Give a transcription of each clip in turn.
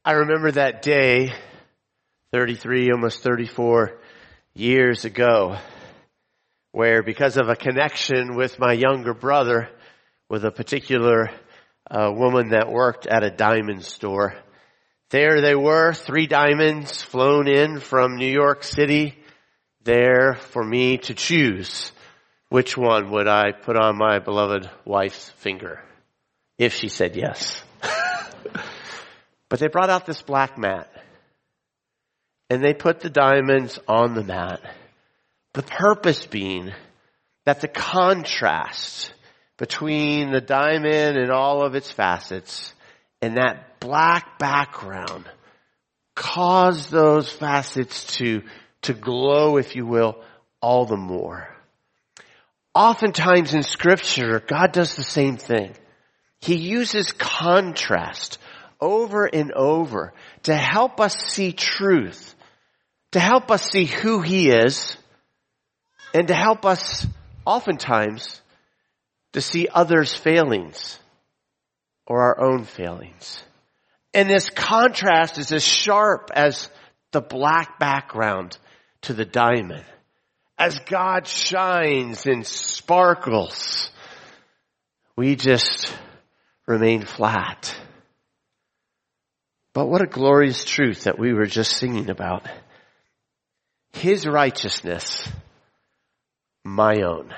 I remember that day, 33, almost 34 years ago, where because of a connection with my younger brother, with a particular woman that worked at a diamond store, there they were, 3 diamonds flown in from New York City, there for me to choose which one would I put on my beloved wife's finger, if she said yes. But they brought out this black mat, and they put the diamonds on the mat. The purpose being that the contrast between the diamond and all of its facets and that black background caused those facets to glow, if you will, all the more. Oftentimes in Scripture, God does the same thing. He uses contrast over and over to help us see truth, to help us see who He is, and to help us oftentimes to see others' failings or our own failings. And this contrast is as sharp as the black background to the diamond. As God shines and sparkles, we just remain flat. But what a glorious truth that we were just singing about. His righteousness, my own.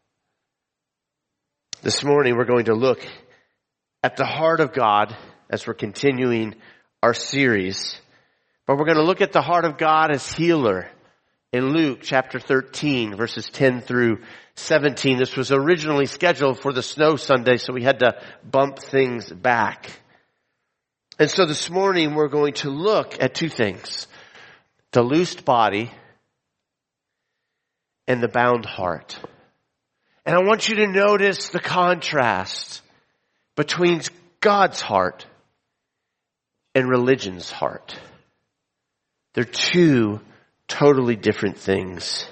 This morning we're going to look at the heart of God as we're continuing our series. But we're going to look at the heart of God as healer in Luke chapter 13, verses 10 through 17. This was originally scheduled for the snow Sunday, so we had to bump things back. And so this morning we're going to look at 2 things. The loosed body and the bound heart. And I want you to notice the contrast between God's heart and religion's heart. They're 2 totally different things.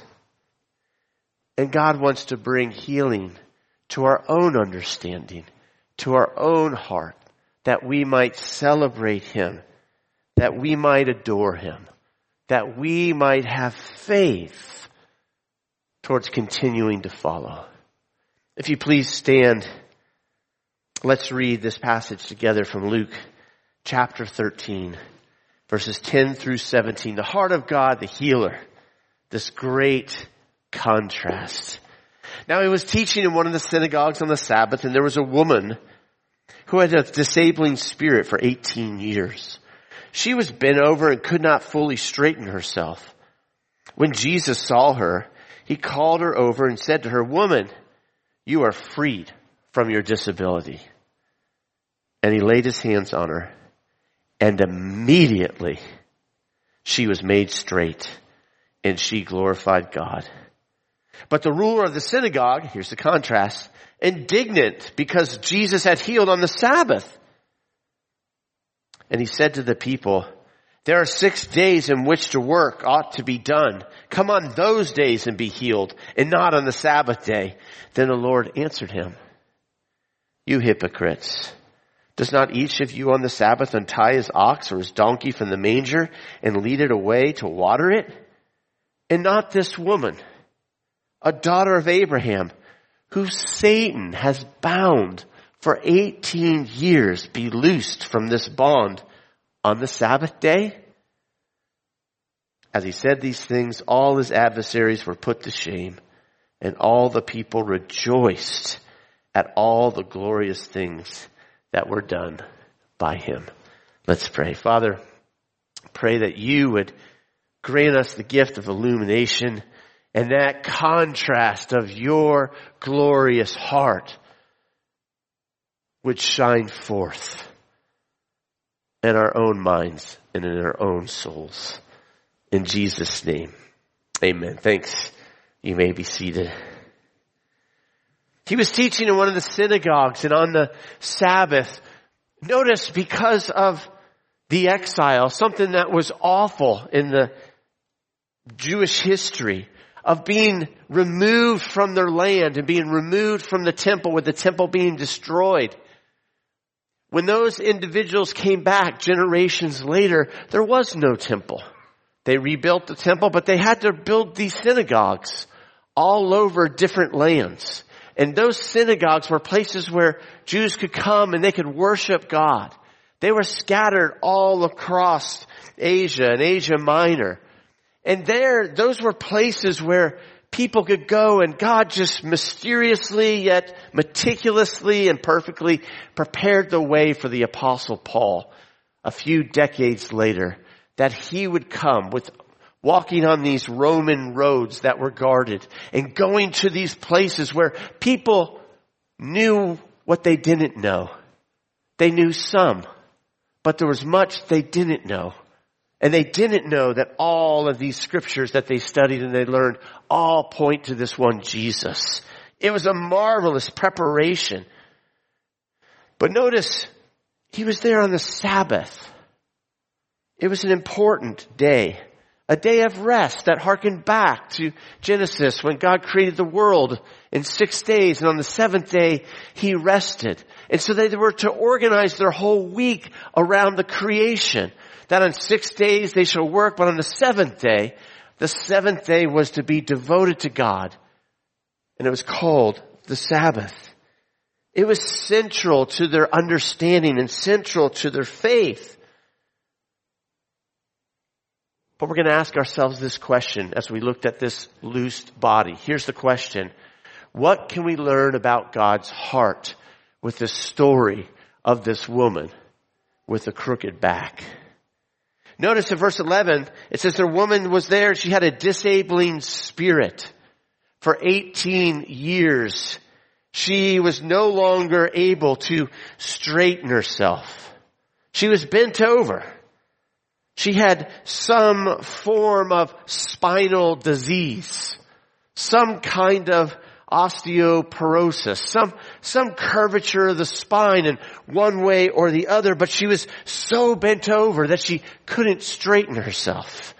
And God wants to bring healing to our own understanding, to our own heart, that we might celebrate Him, that we might adore Him, that we might have faith towards continuing to follow. If you please stand, let's read this passage together from Luke chapter 13, verses 10 through 17. The heart of God, the healer, this great contrast. Now He was teaching in one of the synagogues on the Sabbath, and there was a woman who had a disabling spirit for 18 years. She was bent over and could not fully straighten herself. When Jesus saw her, He called her over and said to her, "Woman, you are freed from your disability." And He laid His hands on her, and immediately she was made straight, and she glorified God. But the ruler of the synagogue, here's the contrast, indignant because Jesus had healed on the Sabbath. And he said to the people, "There are 6 days in which to work ought to be done. Come on those days and be healed, and not on the Sabbath day." Then the Lord answered him, "You hypocrites, does not each of you on the Sabbath untie his ox or his donkey from the manger and lead it away to water it? And not this woman, a daughter of Abraham, who Satan has bound for 18 years, be loosed from this bond on the Sabbath day?" As he said these things, all his adversaries were put to shame, and all the people rejoiced at all the glorious things that were done by him. Let's pray. Father, pray that you would grant us the gift of illumination and that contrast of your glorious heart would shine forth in our own minds and in our own souls. In Jesus' name, amen. Thanks. You may be seated. He was teaching in one of the synagogues, and on the Sabbath, notice because of the exile, something that was awful in the Jewish history of being removed from their land and being removed from the temple, with the temple being destroyed. when those individuals came back generations later, there was no temple. They rebuilt the temple, but they had to build these synagogues all over different lands. And those synagogues were places where Jews could come and they could worship God. They were scattered all across Asia and Asia Minor. And those were places where people could go, and God just mysteriously yet meticulously and perfectly prepared the way for the Apostle Paul a few decades later, that he would come with walking on these Roman roads that were guarded and going to these places where people knew what they didn't know. They knew some, but there was much they didn't know. And they didn't know that all of these scriptures that they studied and they learned all point to this one Jesus. It was a marvelous preparation. But notice, he was there on the Sabbath. It was an important day. A day of rest that harkened back to Genesis when God created the world in 6 days, and on the seventh day he rested. And so they were to organize their whole week around the creation. That on 6 days they shall work, but on the seventh day was to be devoted to God. And it was called the Sabbath. It was central to their understanding and central to their faith. But we're going to ask ourselves this question as we looked at this loosed body. Here's the question. What can we learn about God's heart with the story of this woman with a crooked back? Notice in verse 11, it says the woman was there. She had a disabling spirit. For 18 years, she was no longer able to straighten herself. She was bent over. She had some form of spinal disease, some kind of osteoporosis, some curvature of the spine in one way or the other, but she was so bent over that she couldn't straighten herself.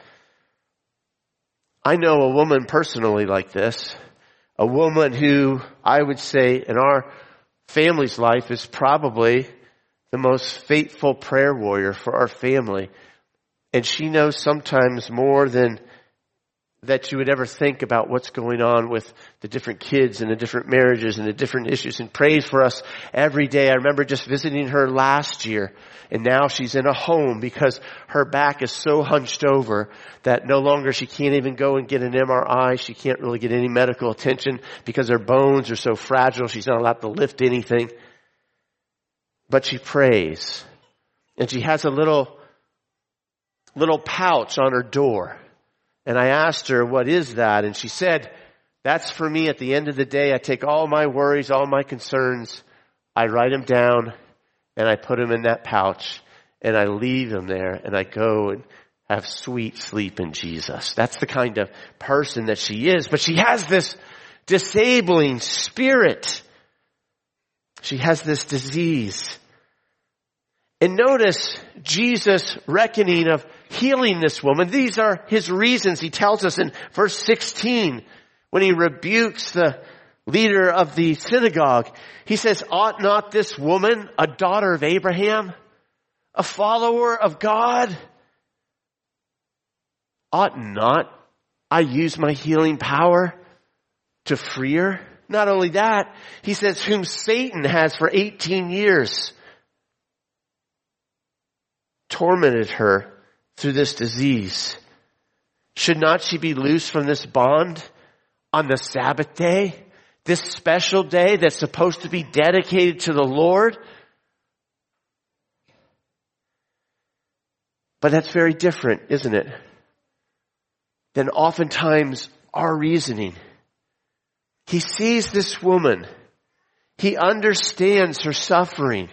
I know a woman personally like this, a woman who I would say in our family's life is probably the most faithful prayer warrior for our family. And she knows sometimes more than that you would ever think about what's going on with the different kids and the different marriages and the different issues, and prays for us every day. I remember just visiting her last year, and now she's in a home because her back is so hunched over that no longer she can't even go and get an MRI. She can't really get any medical attention because her bones are so fragile. She's not allowed to lift anything. But she prays, and she has a little pouch on her door. And I asked her, what is that? And she said, that's for me at the end of the day. I take all my worries, all my concerns, I write them down, and I put them in that pouch, and I leave them there, and I go and have sweet sleep in Jesus. That's the kind of person that she is. But she has this disabling spirit. She has this disease. And notice Jesus' reckoning of healing this woman. These are his reasons. He tells us in verse 16, when he rebukes the leader of the synagogue, he says, ought not this woman, a daughter of Abraham, a follower of God, ought not I use my healing power to free her? Not only that, he says, whom Satan has for 18 years tormented her through this disease. Should not she be loosed from this bond on the Sabbath day? This special day that's supposed to be dedicated to the Lord? But that's very different, isn't it, than oftentimes our reasoning. He sees this woman. He understands her suffering.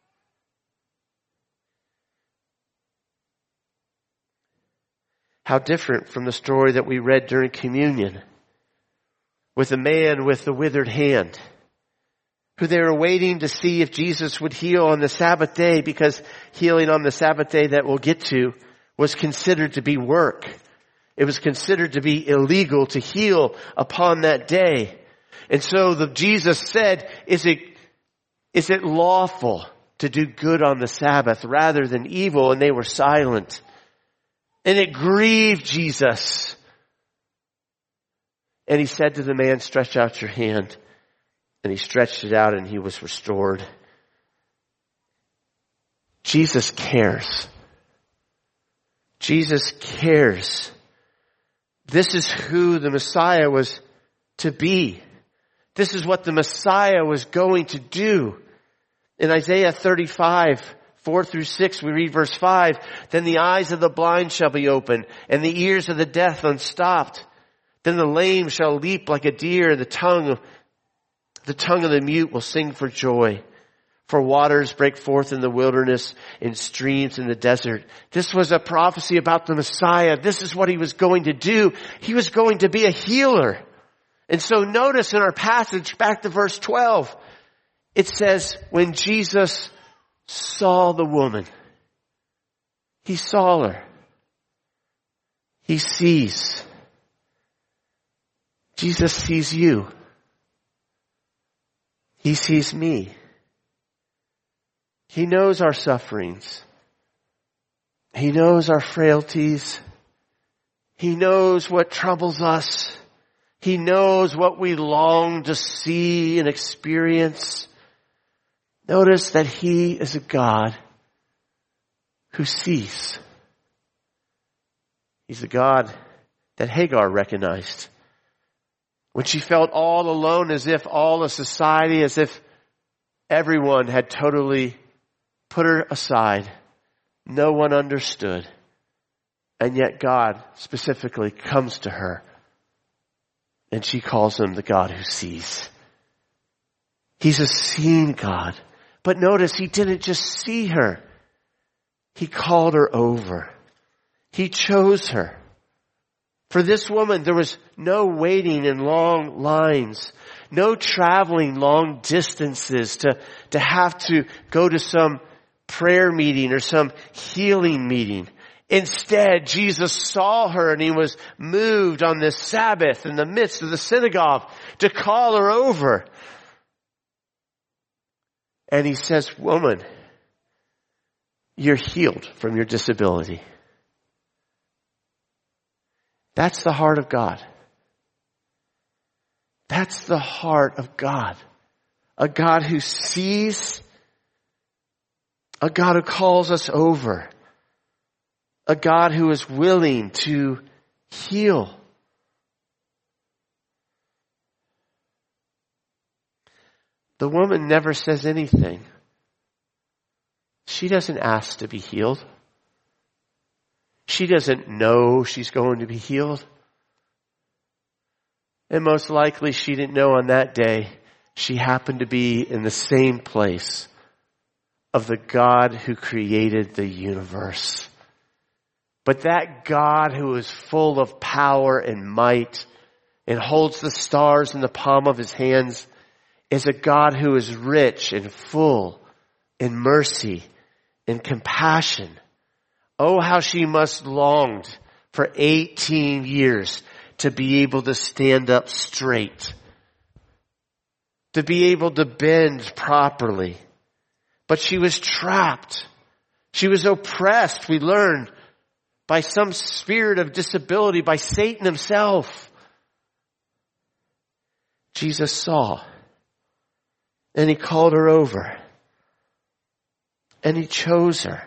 How different from the story that we read during communion with the man with the withered hand, who they were waiting to see if Jesus would heal on the Sabbath day, because healing on the Sabbath day that we'll get to was considered to be work. It was considered to be illegal to heal upon that day. And so Jesus said, is it lawful to do good on the Sabbath rather than evil, and they were silent. And it grieved Jesus. And he said to the man, stretch out your hand. And he stretched it out and he was restored. Jesus cares. Jesus cares. This is who the Messiah was to be. This is what the Messiah was going to do. In Isaiah 35, 4-6, we read verse 5, then the eyes of the blind shall be opened, and the ears of the deaf unstopped. Then the lame shall leap like a deer, the tongue of the mute will sing for joy. For waters break forth in the wilderness, in streams in the desert. This was a prophecy about the Messiah. This is what he was going to do. He was going to be a healer. And so notice in our passage, back to verse 12, it says, when Jesus saw the woman, he saw her. He sees. Jesus sees you. He sees me. He knows our sufferings. He knows our frailties. He knows what troubles us. He knows what we long to see and experience. Notice that he is a God who sees. He's a God that Hagar recognized. When she felt all alone, as if all of society, as if everyone had totally put her aside. No one understood. And yet God specifically comes to her. And she calls him the God who sees. He's a seeing God. But notice, he didn't just see her. He called her over. He chose her. For this woman, there was no waiting in long lines. No traveling long distances to have to go to some prayer meeting or some healing meeting. Instead, Jesus saw her and he was moved on this Sabbath in the midst of the synagogue to call her over. And he says, woman, you're healed from your disability. That's the heart of God. That's the heart of God. A God who sees, a God who calls us over, a God who is willing to heal. The woman never says anything. She doesn't ask to be healed. She doesn't know she's going to be healed. And most likely she didn't know on that day she happened to be in the same place of the God who created the universe. But that God who is full of power and might and holds the stars in the palm of his hands is a God who is rich and full in mercy and compassion. Oh, how she must longed for 18 years to be able to stand up straight, to be able to bend properly. But she was trapped. She was oppressed, we learn, by some spirit of disability, by Satan himself. Jesus saw, and he called her over, and he chose her.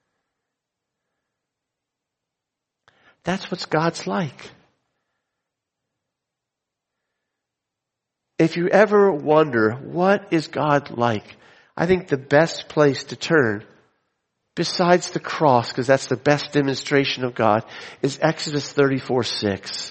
That's what God's like. If you ever wonder, what is God like? I think the best place to turn, besides the cross, because that's the best demonstration of God, is Exodus 34:6.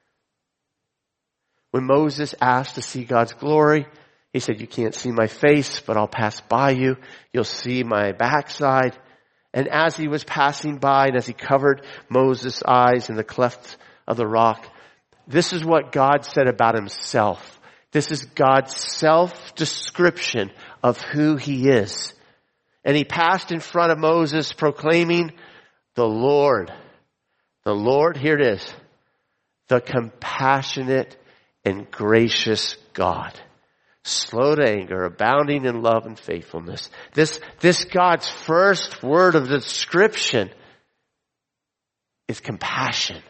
When Moses asked to see God's glory, he said, you can't see my face, but I'll pass by you. You'll see my backside. And as he was passing by and as he covered Moses' eyes in the cleft of the rock, this is what God said about himself. This is God's self-description of who he is. And he passed in front of Moses proclaiming, the Lord, here it is, the compassionate and gracious God, slow to anger, abounding in love and faithfulness. This God's first word of description is compassion.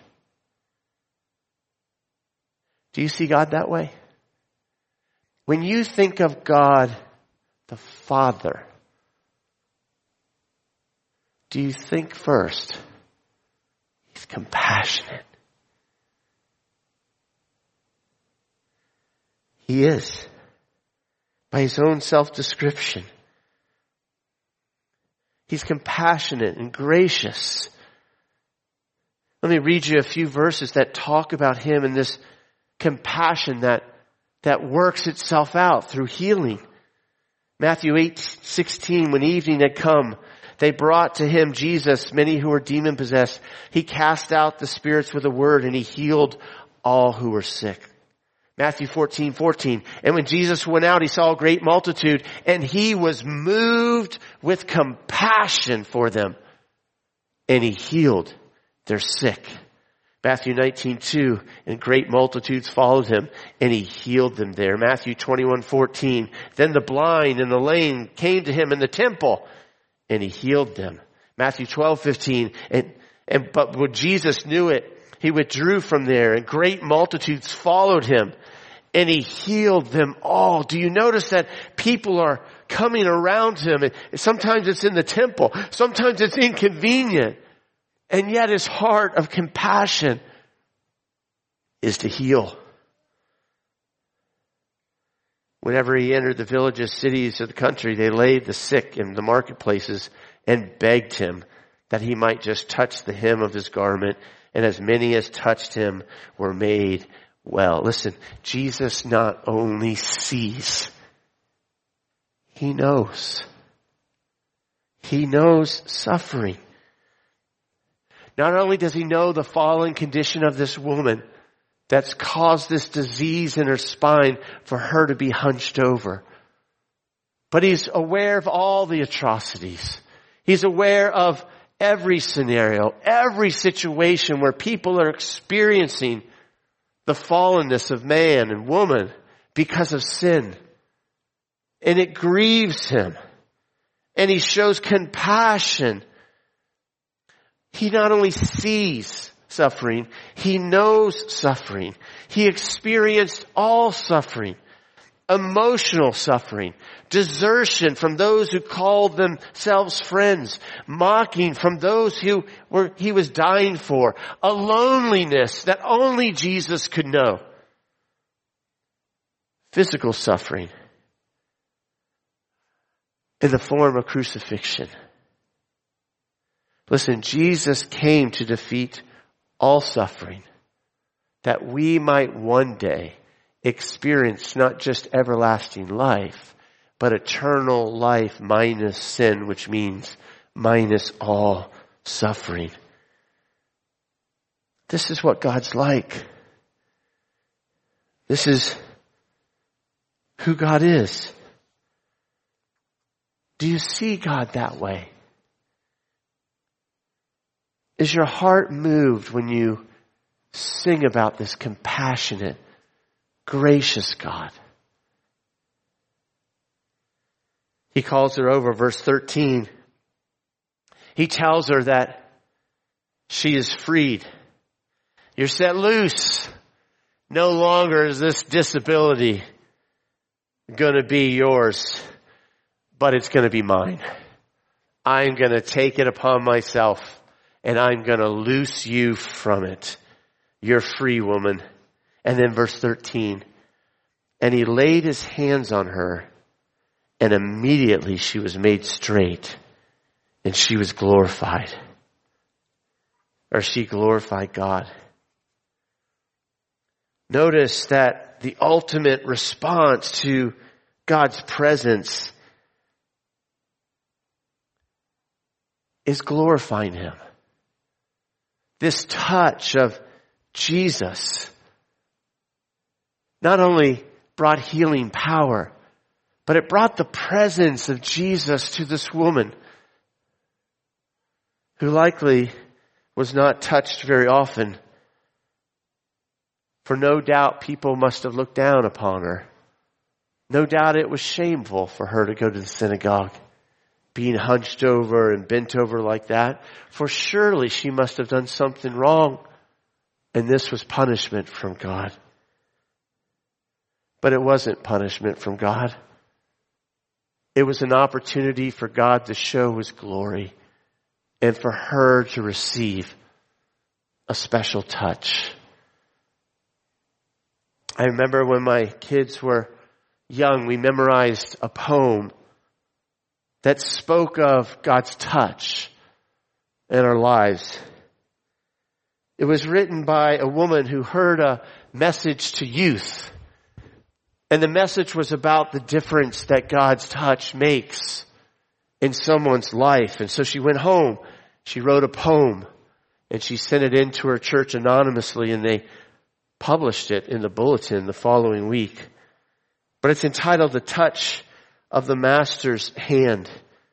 Do you see God that way? When you think of God the Father, do you think first, He's compassionate? He is. By His own self-description. He's compassionate and gracious. Let me read you a few verses that talk about Him and this compassion that works itself out through healing. Matthew 8:16, when evening had come, they brought to Him, Jesus, many who were demon-possessed. He cast out the spirits with a word, and He healed all who were sick. Matthew 14:14, and when Jesus went out, He saw a great multitude, and He was moved with compassion for them, and He healed their sick. Matthew 19:2, and great multitudes followed Him, and He healed them there. Matthew 21:14, then the blind and the lame came to Him in the temple, and He healed them. Matthew 12:15, but when Jesus knew it, He withdrew from there, and great multitudes followed Him, and He healed them all. Do you notice that people are coming around Him? And sometimes it's in the temple. Sometimes it's inconvenient. And yet His heart of compassion is to heal. Whenever He entered the villages, cities of the country, they laid the sick in the marketplaces and begged Him that He might just touch the hem of His garment. And as many as touched Him were made well. Listen, Jesus not only sees, He knows. He knows suffering. Not only does He know the fallen condition of this woman that's caused this disease in her spine for her to be hunched over, but He's aware of all the atrocities. He's aware of every scenario, every situation where people are experiencing the fallenness of man and woman because of sin. And it grieves Him. And He shows compassion. He not only sees suffering, He knows suffering. He experienced all suffering. Emotional suffering, desertion from those who called themselves friends, mocking from those who He was dying for, a loneliness that only Jesus could know. Physical suffering in the form of crucifixion. Listen, Jesus came to defeat all suffering that we might one day experience not just everlasting life, but eternal life minus sin, which means minus all suffering. This is what God's like. This is who God is. Do you see God that way? Is your heart moved when you sing about this compassionate, gracious God? He calls her over, verse 13. He tells her that she is freed. You're set loose. No longer is this disability going to be yours, but it's going to be mine. I'm going to take it upon myself, and I'm going to loose you from it. You're free, woman. And then verse 13, and He laid His hands on her, and immediately she was made straight, and she was glorified. Or she glorified God. Notice that the ultimate response to God's presence is glorifying Him. This touch of Jesus not only brought healing power, but it brought the presence of Jesus to this woman who likely was not touched very often. For no doubt people must have looked down upon her. No doubt it was shameful for her to go to the synagogue, being hunched over and bent over like that, for surely she must have done something wrong, and this was punishment from God. But it wasn't punishment from God. It was an opportunity for God to show His glory and for her to receive a special touch. I remember when my kids were young, we memorized a poem that spoke of God's touch in our lives. It was written by a woman who heard a message to youth. And the message was about the difference that God's touch makes in someone's life. And so she went home, she wrote a poem, and she sent it into her church anonymously, and they published it in the bulletin the following week. But it's entitled The Touch of the Master's Hand.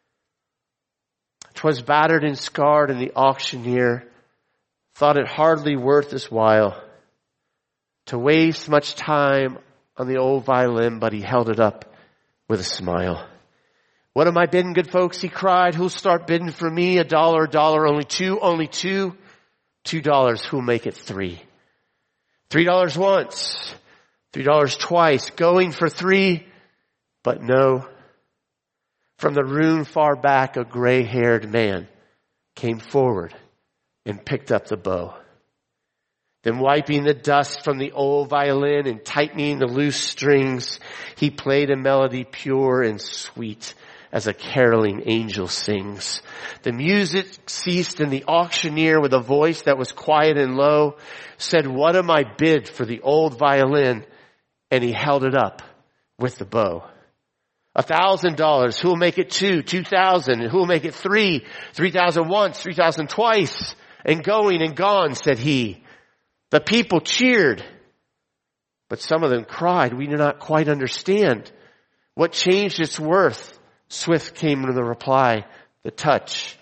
'Twas battered and scarred, and the auctioneer thought it hardly worth his while to waste much time on the old violin, but he held it up with a smile. What am I bidding, good folks? He cried. Who'll start bidding for me? $1, only two, $2. Who'll make it $3? $3 once, $3 twice, going for $3, but no. From the room far back, a gray-haired man came forward and picked up the bow. Then wiping the dust from the old violin and tightening the loose strings, he played a melody pure and sweet as a caroling angel sings. The music ceased, and the auctioneer, with a voice that was quiet and low, said, what am I bid for the old violin? And he held it up with the bow. $1,000. Who will make it $2,000? $2,000. Who will make it $3,000? $3,000 once, $3,000 twice. And going and gone, said he. The people cheered, but some of them cried, we do not quite understand. What changed its worth? Swift came to the reply, the touch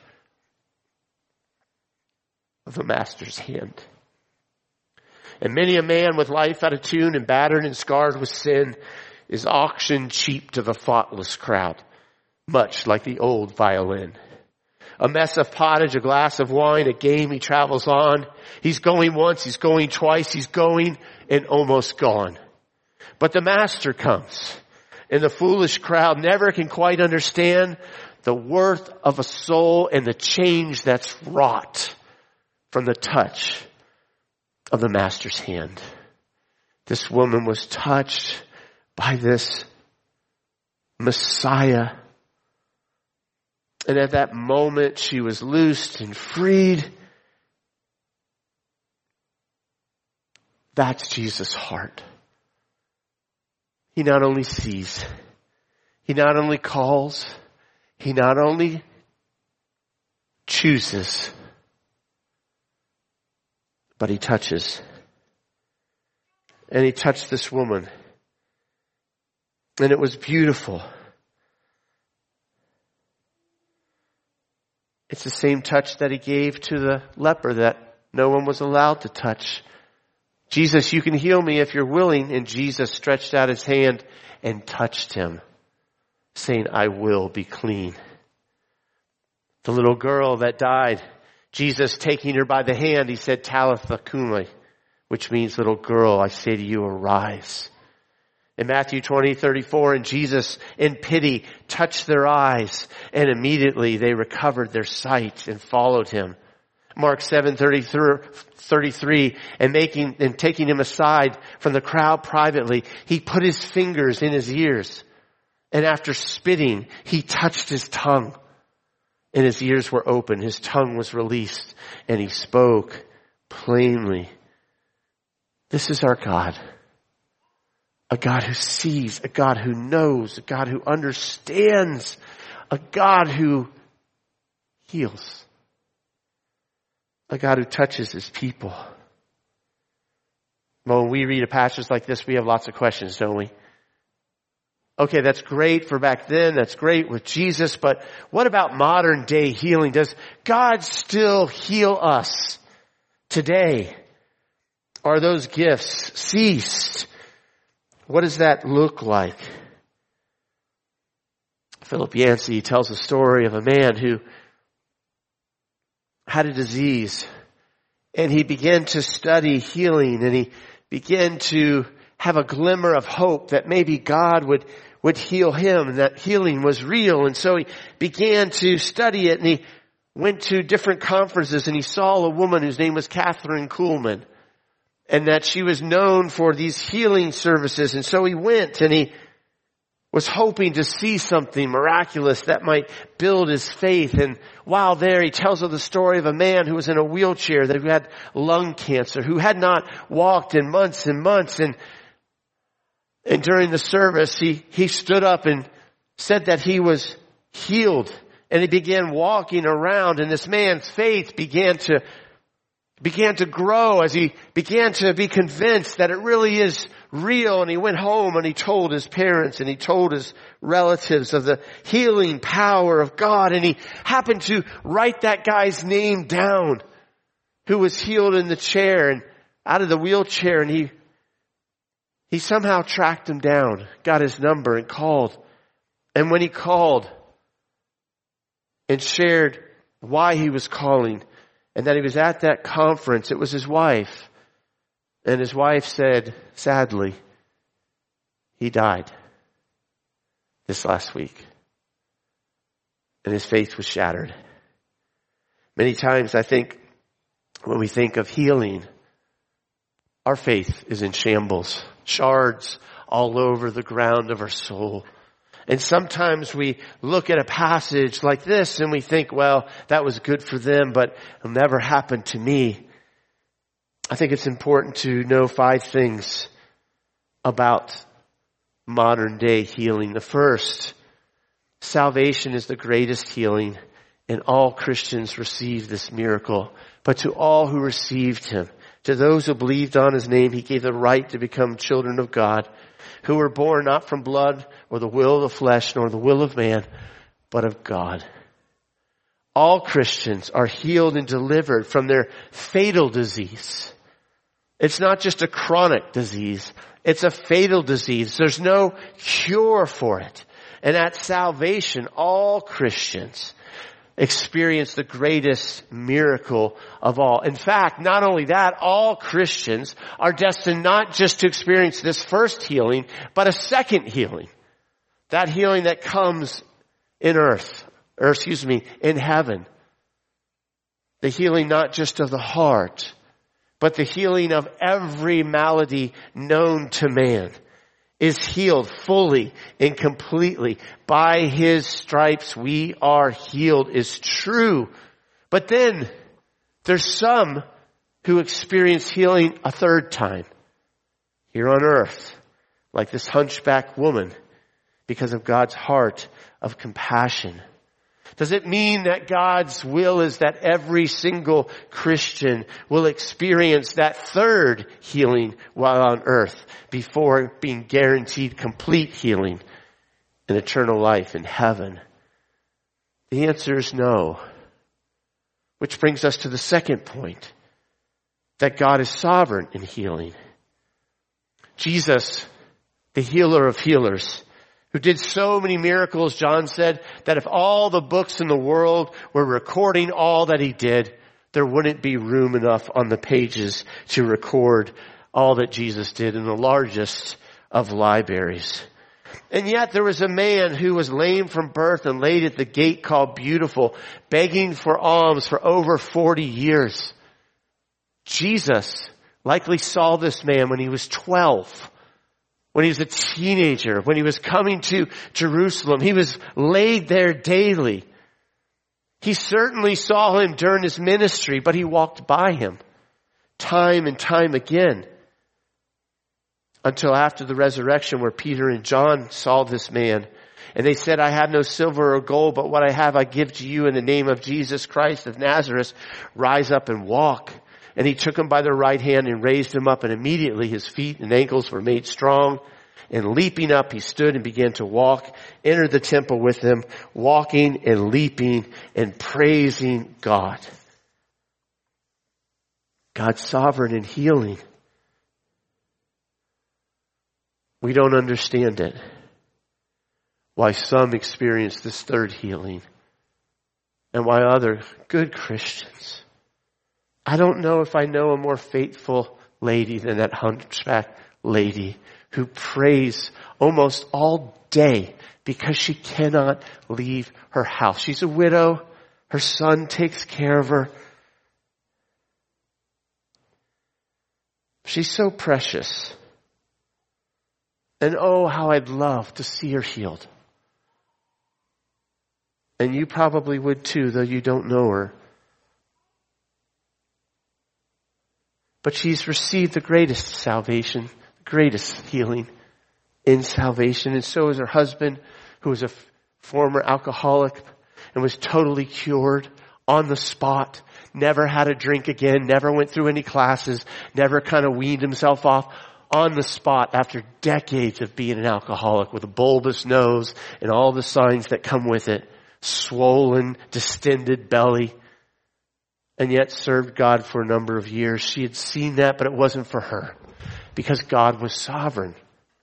of the Master's hand. And many a man with life out of tune and battered and scarred with sin is auctioned cheap to the thoughtless crowd, much like the old violin. A mess of pottage, a glass of wine, a game he travels on. He's going once, he's going twice, he's going and almost gone. But the Master comes, and the foolish crowd never can quite understand the worth of a soul and the change that's wrought from the touch of the Master's hand. This woman was touched by this Messiah. And at that moment, she was loosed and freed. That's Jesus' heart. He not only sees, He not only calls, He not only chooses, but He touches. And He touched this woman. And it was beautiful. It's the same touch that He gave to the leper that no one was allowed to touch. Jesus, you can heal me if you're willing. And Jesus stretched out His hand and touched him, saying, I will be clean. The little girl that died, Jesus taking her by the hand, He said, Talitha cumi, which means, little girl, I say to you, arise. In Matthew 20:34, and Jesus, in pity, touched their eyes, and immediately they recovered their sight and followed Him. Mark 7:33, and taking him aside from the crowd privately, He put His fingers in his ears, and after spitting, He touched his tongue, and his ears were open, his tongue was released, and he spoke plainly. This is our God. A God who sees, a God who knows, a God who understands, a God who heals, a God who touches His people. Well, when we read a passage like this, we have lots of questions, don't we? Okay, that's great for back then. That's great with Jesus. But what about modern day healing? Does God still heal us today? Are those gifts ceased? What does that look like? Philip Yancey tells a story of a man who had a disease, and he began to study healing, and he began to have a glimmer of hope that maybe God would heal him, and that healing was real. And so he began to study it, and he went to different conferences, and he saw a woman whose name was Catherine Kuhlman, and that she was known for these healing services. And so he went, and he was hoping to see something miraculous that might build his faith. And while there, he tells of the story of a man who was in a wheelchair, that who had lung cancer, who had not walked in months and months. And during the service, he stood up and said that he was healed. And he began walking around, and this man's faith began to grow as he began to be convinced that it really is real. And he went home and he told his parents and he told his relatives of the healing power of God. And he happened to write that guy's name down who was healed in the chair and out of the wheelchair. And he somehow tracked him down, got his number and called. And when he called and shared why he was calling and that he was at that conference, it was his wife. And his wife said, sadly, he died this last week. And his faith was shattered. Many times I think when we think of healing, our faith is in shambles, shards all over the ground of our soul. And sometimes we look at a passage like this and we think, well, that was good for them, but it'll never happen to me. I think it's important to know 5 things about modern day healing. The first, salvation is the greatest healing, and all Christians receive this miracle. But to all who received him, to those who believed on his name, he gave the right to become children of God, who were born not from blood or the will of the flesh nor the will of man, but of God. All Christians are healed and delivered from their fatal disease. It's not just a chronic disease. It's a fatal disease. There's no cure for it. And at salvation, all Christians experience the greatest miracle of all. In fact, not only that, all Christians are destined not just to experience this first healing, but a second healing. That healing that comes in in heaven. The healing not just of the heart, but the healing of every malady known to man is healed fully and completely. By his stripes we are healed is true. But then there's some who experience healing a third time here on earth, like this hunchback woman, because of God's heart of compassion. Does it mean that God's will is that every single Christian will experience that third healing while on earth before being guaranteed complete healing and eternal life in heaven? The answer is no. Which brings us to the second point, that God is sovereign in healing. Jesus, the healer of healers, who did so many miracles, John said, that if all the books in the world were recording all that he did, there wouldn't be room enough on the pages to record all that Jesus did in the largest of libraries. And yet there was a man who was lame from birth and laid at the gate called Beautiful, begging for alms for over 40 years. Jesus likely saw this man when he was 12. When he was a teenager, when he was coming to Jerusalem, he was laid there daily. He certainly saw him during his ministry, but he walked by him time and time again until after the resurrection, where Peter and John saw this man. And they said, I have no silver or gold, but what I have I give to you in the name of Jesus Christ of Nazareth. Rise up and walk. And he took him by the right hand and raised him up, and immediately his feet and ankles were made strong. And leaping up, he stood and began to walk, entered the temple with them, walking and leaping and praising God. God's sovereign in healing. We don't understand it. why some experience this third healing and why other good Christians. I don't know if I know a more faithful lady than that hunchback lady who prays almost all day because she cannot leave her house. She's a widow. Her son takes care of her. She's so precious. And oh, how I'd love to see her healed. And you probably would too, though you don't know her. But she's received the greatest salvation, the greatest healing in salvation. And so is her husband, who was a former alcoholic and was totally cured on the spot. Never had a drink again, never went through any classes, never kind of weaned himself off. On the spot after decades of being an alcoholic with a bulbous nose and all the signs that come with it. Swollen, distended belly. And yet served God for a number of years. She had seen that, but it wasn't for her. Because God was sovereign.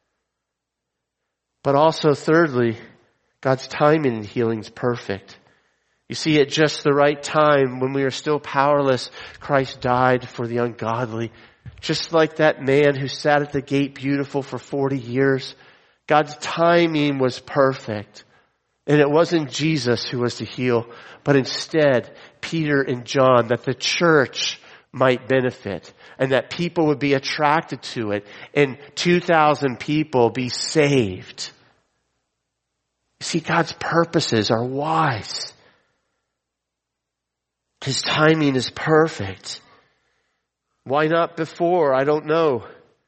But also, thirdly, God's timing in healing is perfect. You see, at just the right time, when we are still powerless, Christ died for the ungodly. Just like that man who sat at the gate beautiful for 40 years. God's timing was perfect. And it wasn't Jesus who was to heal, but instead Peter and John, that the church might benefit and that people would be attracted to it and 2,000 people be saved. You see, God's purposes are wise. His timing is perfect. Why not before? I don't know.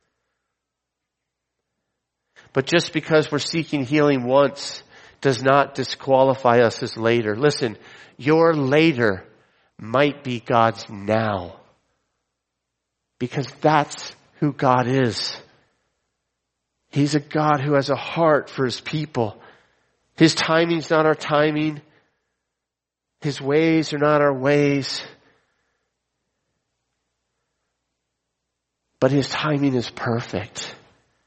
But just because we're seeking healing once does not disqualify us as later. Listen, your later might be God's now. Because that's who God is. He's a God who has a heart for His people. His timing's not our timing. His ways are not our ways. But His timing is perfect.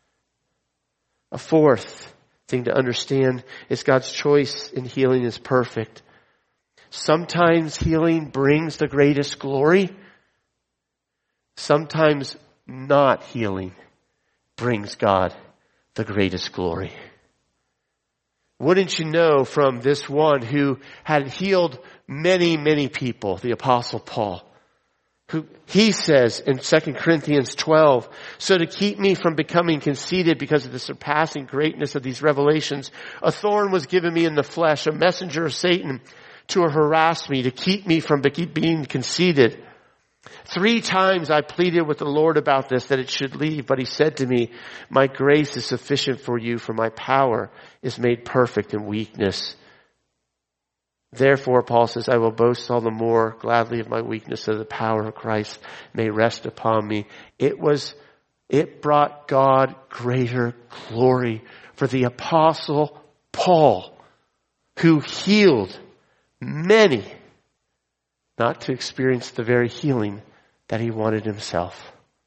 A fourth thing to understand is God's choice in healing is perfect. Sometimes healing brings the greatest glory. Sometimes not healing brings God the greatest glory. Wouldn't you know from this one who had healed many, many people, the Apostle Paul, who he says in 2 Corinthians 12, so to keep me from becoming conceited because of the surpassing greatness of these revelations, a thorn was given me in the flesh, a messenger of Satan to harass me, to keep me from being conceited. 3 times I pleaded with the Lord about this, that it should leave, but He said to me, my grace is sufficient for you, for my power is made perfect in weakness. Therefore, Paul says, I will boast all the more gladly of my weakness, so the power of Christ may rest upon me. It brought God greater glory for the Apostle Paul, who healed many, not to experience the very healing that he wanted himself.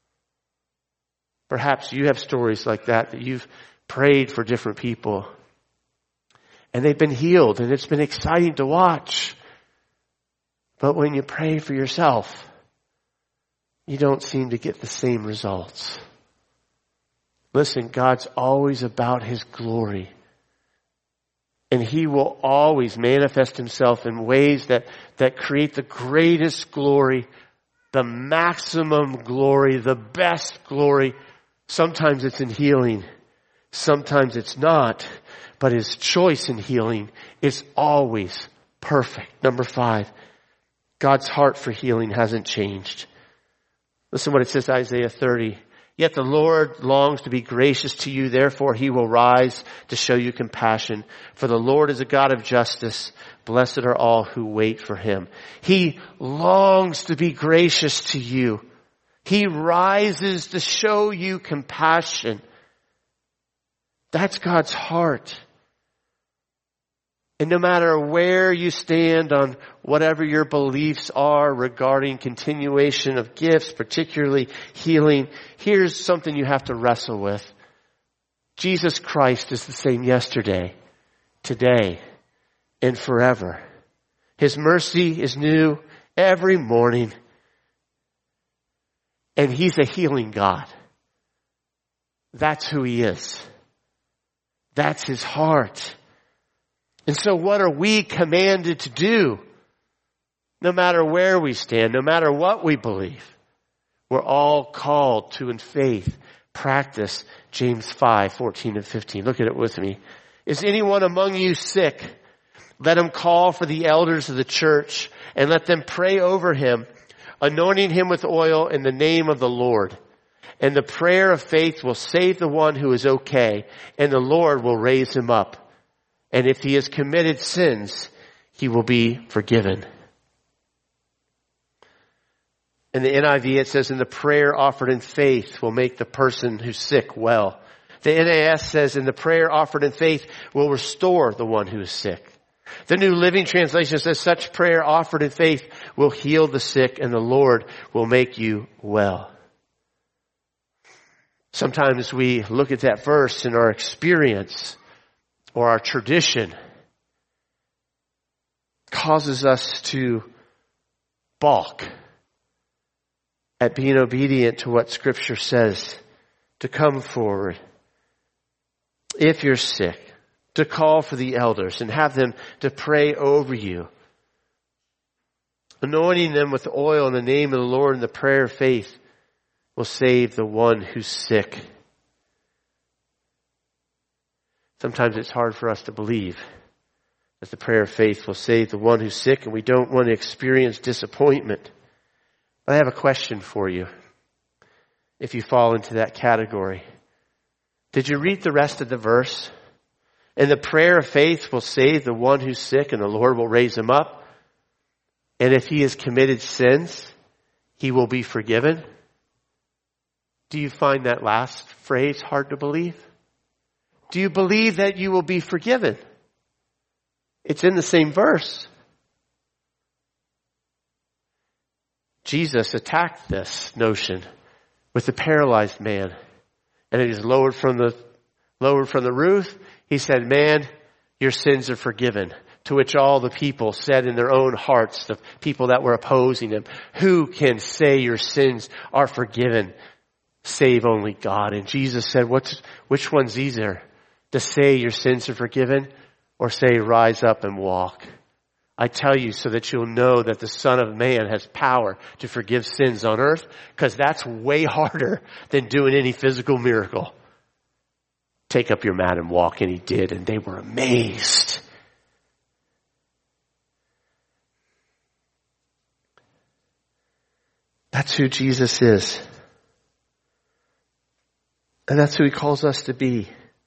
Perhaps you have stories like that you've prayed for different people and they've been healed and it's been exciting to watch. But when you pray for yourself, you don't seem to get the same results. Listen, God's always about His glory. And He will always manifest Himself in ways that create the greatest glory, the maximum glory, the best glory. Sometimes it's in healing. Sometimes it's not. But His choice in healing is always perfect. Number 5, God's heart for healing hasn't changed. Listen what it says, Isaiah 30. Yet the Lord longs to be gracious to you, therefore He will rise to show you compassion. For the Lord is a God of justice. Blessed are all who wait for Him. He longs to be gracious to you. He rises to show you compassion. That's God's heart. And no matter where you stand on whatever your beliefs are regarding continuation of gifts, particularly healing, here's something you have to wrestle with. Jesus Christ is the same yesterday, today and forever. His mercy is new every morning. And He's a healing God. That's who He is. That's His heart. And so what are we commanded to do? No matter where we stand, no matter what we believe, we're all called to, in faith, practice James 5:14 and 15. Look at it with me. Is anyone among you sick? Let him call for the elders of the church and let them pray over him, anointing him with oil in the name of the Lord. And the prayer of faith will save the one who is okay, and the Lord will raise him up. And if he has committed sins, he will be forgiven. In the NIV it says, and the prayer offered in faith will make the person who's sick well. The NAS says, and the prayer offered in faith will restore the one who is sick. The New Living Translation says, such prayer offered in faith will heal the sick, and the Lord will make you well. Sometimes we look at that verse in our experience or our tradition causes us to balk at being obedient to what Scripture says, to come forward if you're sick, to call for the elders and have them to pray over you, anointing them with oil in the name of the Lord, and the prayer of faith will save the one who's sick. Sometimes it's hard for us to believe that the prayer of faith will save the one who's sick, and we don't want to experience disappointment. But I have a question for you if you fall into that category. Did you read the rest of the verse? And the prayer of faith will save the one who's sick, and the Lord will raise him up. And if he has committed sins, he will be forgiven. Do you find that last phrase hard to believe? Do you believe that you will be forgiven? It's in the same verse. Jesus attacked this notion with the paralyzed man. And he was lowered from the roof. He said, man, your sins are forgiven. To which all the people said in their own hearts, the people that were opposing him, who can say your sins are forgiven? Save only God. And Jesus said, which one's easier? To say your sins are forgiven, or say rise up and walk? I tell you so that you'll know that the Son of Man has power to forgive sins on earth, because that's way harder than doing any physical miracle. Take up your mat and walk. And he did, and they were amazed. That's who Jesus is. And that's who he calls us to be.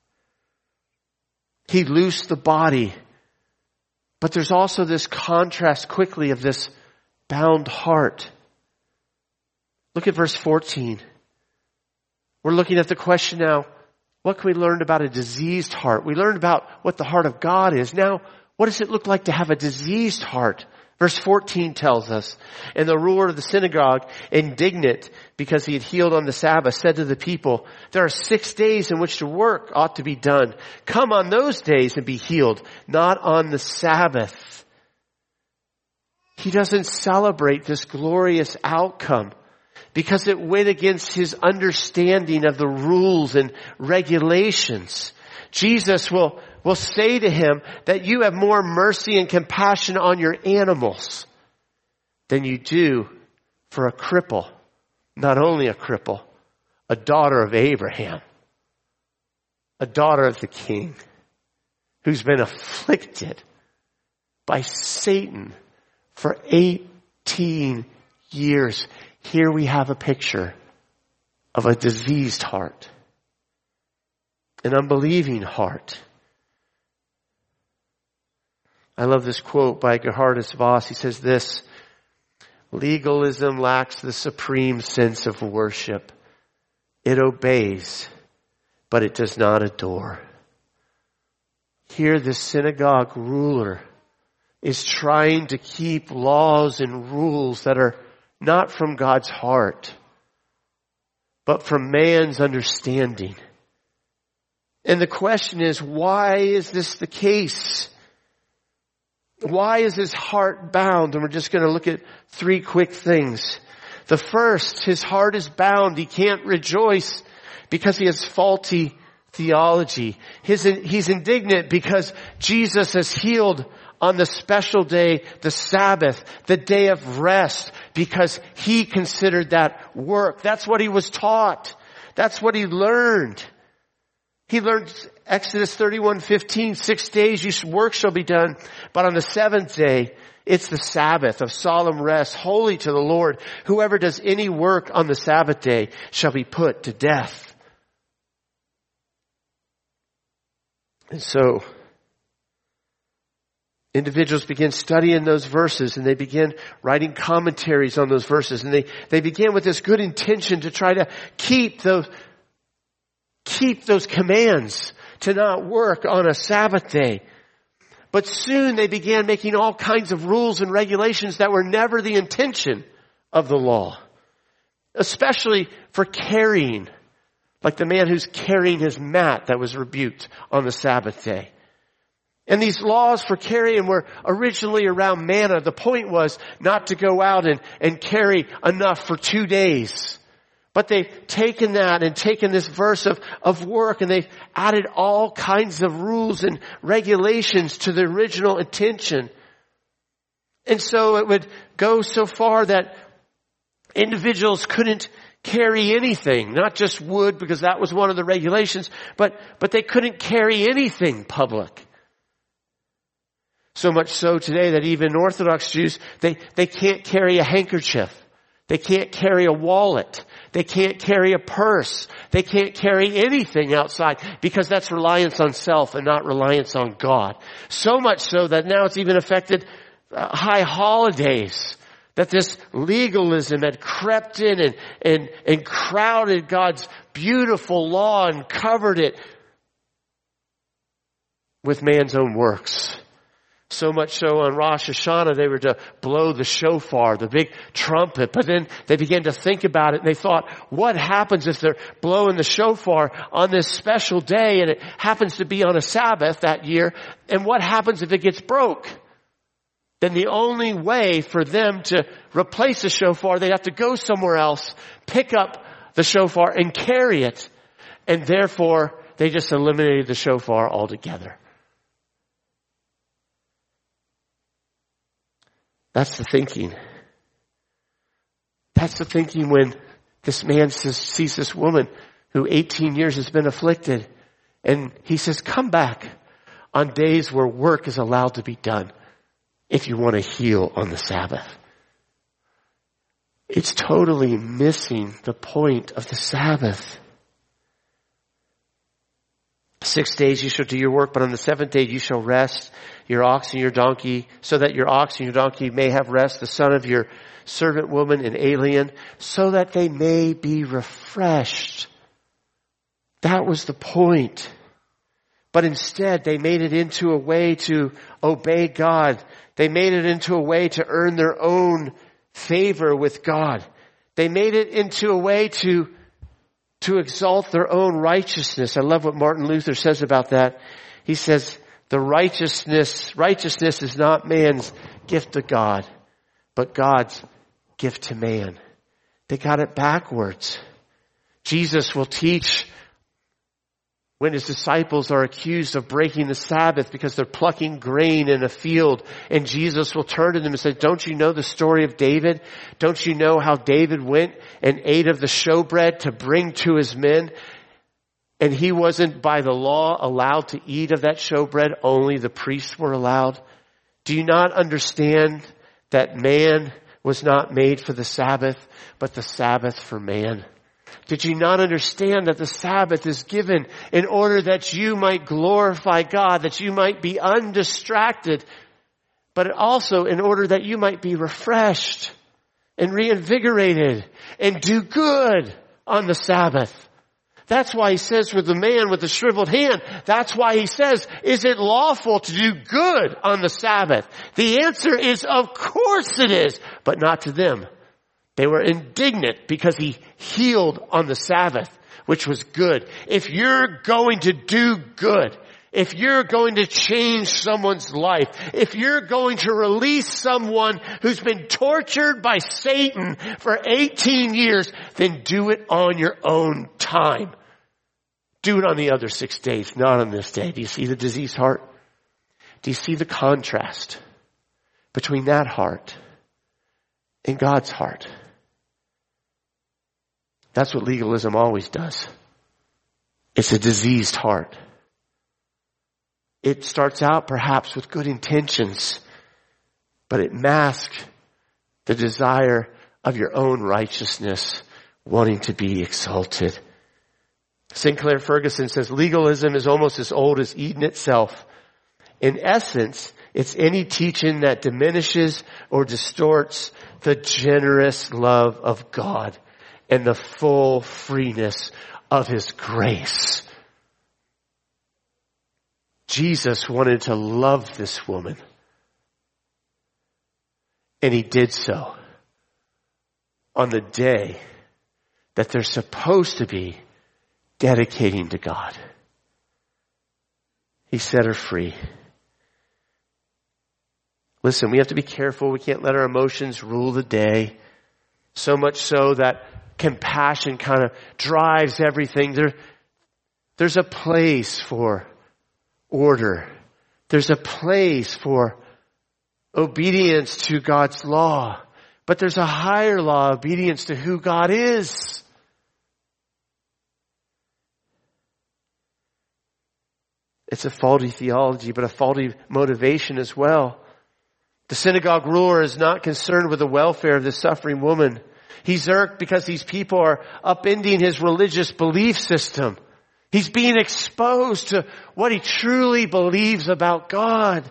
He loosed the body. But there's also this contrast quickly of this bound heart. Look at verse 14. We're looking at the question now, what can we learn about a diseased heart? We learned about what the heart of God is. Now, what does it look like to have a diseased heart? Verse 14 tells us, and the ruler of the synagogue, indignant because he had healed on the Sabbath, said to the people, there are 6 days in which the work ought to be done. Come on those days and be healed, not on the Sabbath. He doesn't celebrate this glorious outcome because it went against his understanding of the rules and regulations. Jesus will say to him that you have more mercy and compassion on your animals than you do for a cripple. Not only a cripple, a daughter of Abraham, a daughter of the king, who's been afflicted by Satan for 18 years. Here we have a picture of a diseased heart, an unbelieving heart. I love this quote by Gerhardus Voss. He says this, legalism lacks the supreme sense of worship. It obeys, but it does not adore. Here the synagogue ruler is trying to keep laws and rules that are not from God's heart, but from man's understanding. And the question is, why is this the case? Why is his heart bound? And we're just going to look at 3 quick things. The first, his heart is bound. He can't rejoice because he has faulty theology. He's indignant because Jesus has healed on the special day, the Sabbath, the day of rest, because he considered that work. That's what he was taught. That's what he learned. He learned Exodus 31:15, 6 days your work shall be done, but on the 7th day, it's the Sabbath of solemn rest, holy to the Lord. Whoever does any work on the Sabbath day shall be put to death. And so, individuals begin studying those verses and they begin writing commentaries on those verses, and they begin with this good intention to try to keep those commands to not work on a Sabbath day. But soon they began making all kinds of rules and regulations that were never the intention of the law. Especially for carrying, like the man who's carrying his mat that was rebuked on the Sabbath day. And these laws for carrying were originally around manna. The point was not to go out and carry enough for 2 days. But they've taken that and taken this verse of work, and they've added all kinds of rules and regulations to the original intention. And so it would go so far that individuals couldn't carry anything, not just wood, because that was one of the regulations, but they couldn't carry anything public. So much so today that even Orthodox Jews, they can't carry a handkerchief. They can't carry a wallet. They can't carry a purse. They can't carry anything outside because that's reliance on self and not reliance on God. So much so that now it's even affected high holidays. That this legalism had crept in and crowded God's beautiful law and covered it with man's own works. So much so on Rosh Hashanah they were to blow the shofar, the big trumpet. But then they began to think about it and they thought, what happens if they're blowing the shofar on this special day and it happens to be on a Sabbath that year? And what happens if it gets broke? Then the only way for them to replace the shofar, they'd have to go somewhere else, pick up the shofar and carry it. And therefore they just eliminated the shofar altogether. That's the thinking. That's the thinking when this man sees this woman who 18 years has been afflicted. And he says, come back on days where work is allowed to be done if you want to heal on the Sabbath. It's totally missing the point of the Sabbath. 6 days you shall do your work, but on the 7th day you shall rest your ox and your donkey, so that your ox and your donkey may have rest, the son of your servant woman and alien, so that they may be refreshed. That was the point. But instead they made it into a way to obey God. They made it into a way to earn their own favor with God. They made it into a way to exalt their own righteousness. I love what Martin Luther says about that. He says, the righteousness is not man's gift to God, but God's gift to man. They got it backwards. Jesus will teach when his disciples are accused of breaking the Sabbath because they're plucking grain in a field, and Jesus will turn to them and say, don't you know the story of David? Don't you know how David went and ate of the showbread to bring to his men? And he wasn't by the law allowed to eat of that showbread. Only the priests were allowed. Do you not understand that man was not made for the Sabbath, but the Sabbath for man? Did you not understand that the Sabbath is given in order that you might glorify God, that you might be undistracted, but also in order that you might be refreshed and reinvigorated and do good on the Sabbath? That's why he says with the man with the shriveled hand, that's why he says, is it lawful to do good on the Sabbath? The answer is, of course it is, but not to them. They were indignant because he healed on the Sabbath. which was good. If you're going to do good, if you're going to change someone's life, if you're going to release someone who's been tortured by Satan for 18 years, then do it on your own time. Do it on the other 6 days, not on this day. Do you see the diseased heart? Do you see the contrast between that heart and God's heart? That's what legalism always does. It's a diseased heart. It starts out perhaps with good intentions, but it masks the desire of your own righteousness, wanting to be exalted. Sinclair Ferguson says legalism is almost as old as Eden itself. In essence, it's any teaching that diminishes or distorts the generous love of God and the full freeness of His grace. Jesus wanted to love this woman, and He did so on the day that they're supposed to be dedicating to God. He set her free. Listen, we have to be careful. We can't let our emotions rule the day. So much so that compassion kind of drives everything. There's a place for order. There's a place for obedience to God's law. But there's a higher law, obedience to who God is. It's a faulty theology, but a faulty motivation as well. The synagogue ruler is not concerned with the welfare of the suffering woman. He's irked because these people are upending his religious belief system. He's being exposed to what he truly believes about God.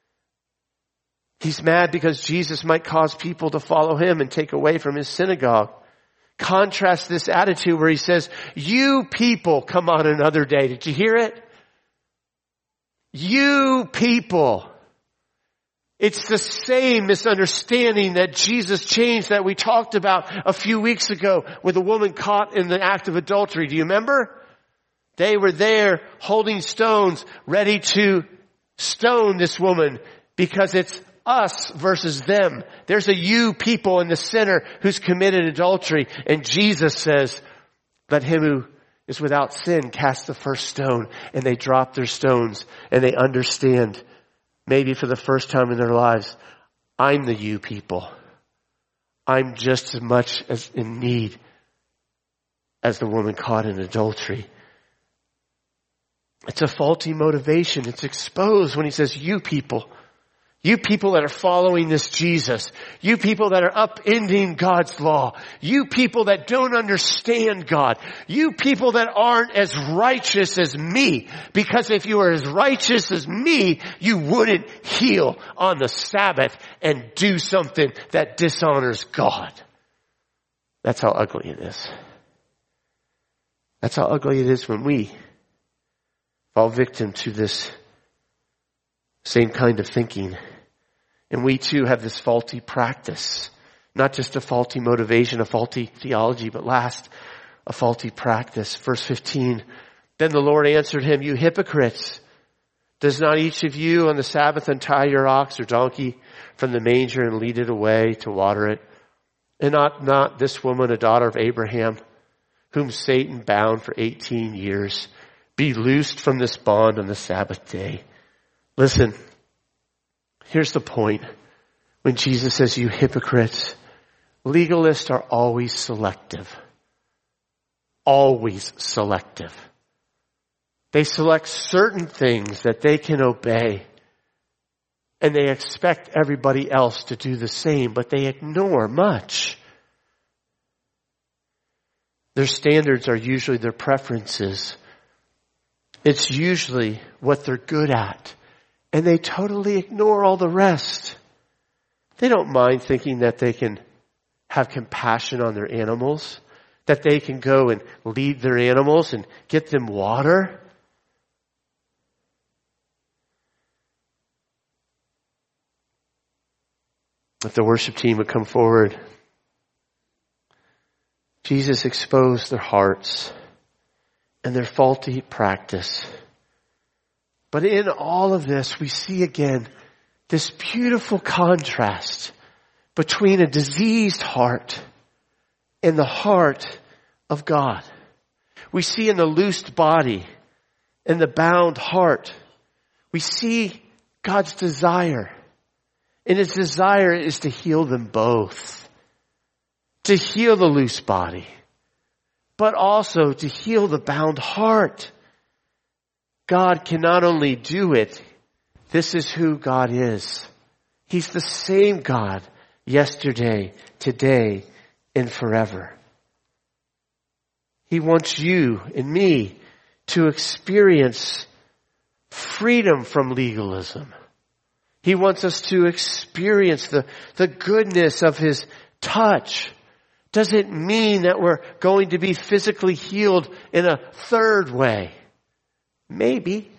He's mad because Jesus might cause people to follow him and take away from his synagogue. Contrast this attitude where he says, you people come on another day. Did you hear it? You people. It's the same misunderstanding that Jesus changed that we talked about a few weeks ago with a woman caught in the act of adultery. Do you remember? They were there holding stones ready to stone this woman because it's us versus them. There's a you people in the center who's committed adultery. And Jesus says, let him who is without sin cast the first stone. And they drop their stones and they understand, maybe for the first time in their lives, I'm the you people. I'm just as much as in need as the woman caught in adultery. It's a faulty motivation. It's exposed when he says, you people that are following this Jesus, you people that are upending God's law, you people that don't understand God, you people that aren't as righteous as me, because if you were as righteous as me, you wouldn't heal on the Sabbath and do something that dishonors God. That's how ugly it is. That's how ugly it is when we fall victim to this same kind of thinking. And we too have this faulty practice. Not just a faulty motivation, a faulty theology, but last, a faulty practice. Verse 15, then the Lord answered him, you hypocrites, does not each of you on the Sabbath untie your ox or donkey from the manger and lead it away to water it? And not this woman, a daughter of Abraham, whom Satan bound for 18 years, be loosed from this bond on the Sabbath day? Listen, here's the point. When Jesus says, you hypocrites, legalists are always selective. Always selective. They select certain things that they can obey, and they expect everybody else to do the same, but they ignore much. Their standards are usually their preferences. It's usually what they're good at. And they totally ignore all the rest. They don't mind thinking that they can have compassion on their animals, that they can go and lead their animals and get them water. If the worship team would come forward. Jesus exposed their hearts. and their faulty practice. But in all of this, we see again this beautiful contrast between a diseased heart and the heart of God. We see in the loosed body and the bound heart, we see God's desire. And his desire is to heal them both. To heal the loose body, but also to heal the bound heart. God can not only do it, this is who God is. He's the same God yesterday, today, and forever. He wants you and me to experience freedom from legalism. He wants us to experience the goodness of his touch. Does it mean that we're going to be physically healed in a third way? Maybe.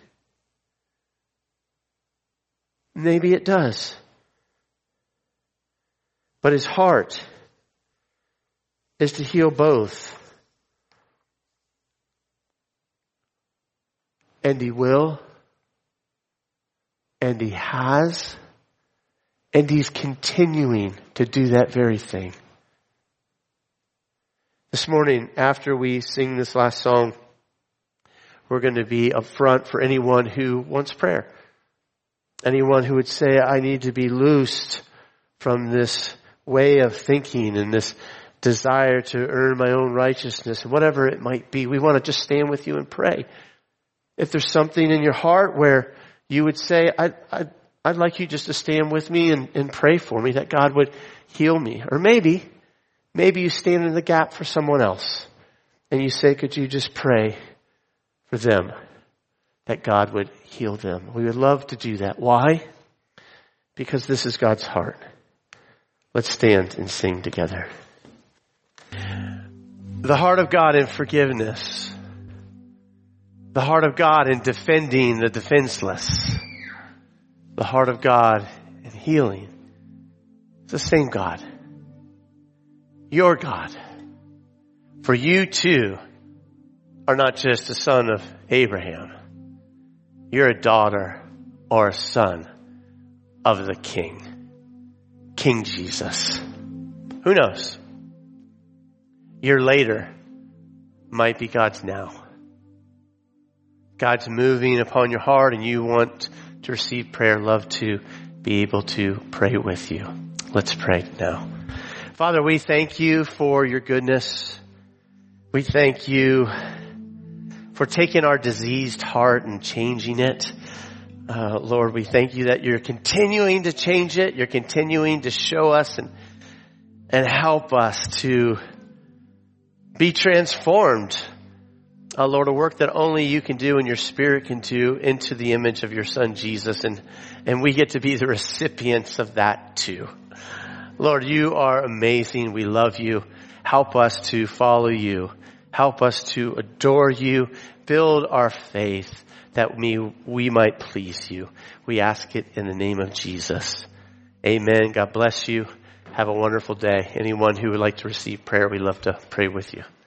Maybe it does. But his heart is to heal both. And he will. And he has. And he's continuing to do that very thing. This morning, after we sing this last song, we're going to be up front for anyone who wants prayer. Anyone who would say, I need to be loosed from this way of thinking and this desire to earn my own righteousness, whatever it might be. We want to just stand with you and pray. If there's something in your heart where you would say, I'd like you just to stand with me and pray for me, that God would heal me. Or maybe you stand in the gap for someone else and you say, could you just pray for them that God would heal them? We would love to do that. Why? Because this is God's heart. Let's stand and sing together. The heart of God in forgiveness. The heart of God in defending the defenseless. The heart of God in healing. It's the same God. Your God. For you too are not just a son of Abraham. You're a daughter or a son of the King. King Jesus. Who knows? Your later might be God's now. God's moving upon your heart and you want to receive prayer. Love to be able to pray with you. Let's pray now. Father, we thank you for your goodness. We thank you for taking our diseased heart and changing it. Lord, we thank you that you're continuing to change it. You're continuing to show us and help us to be transformed. Lord, a work that only you can do and your Spirit can do into the image of your Son, Jesus. And we get to be the recipients of that too. Lord, you are amazing. We love you. Help us to follow you. Help us to adore you. Build our faith that we might please you. We ask it in the name of Jesus. Amen. God bless you. Have a wonderful day. Anyone who would like to receive prayer, we'd love to pray with you.